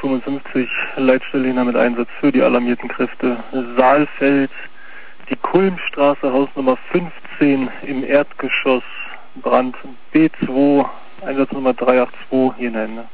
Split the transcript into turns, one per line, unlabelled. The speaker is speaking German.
55, Leitstelle Jena mit Einsatz für die alarmierten Kräfte. Saalfeld, die Kulmstraße, Hausnummer 15 im Erdgeschoss, Brand B2, Einsatznummer 382, Jena.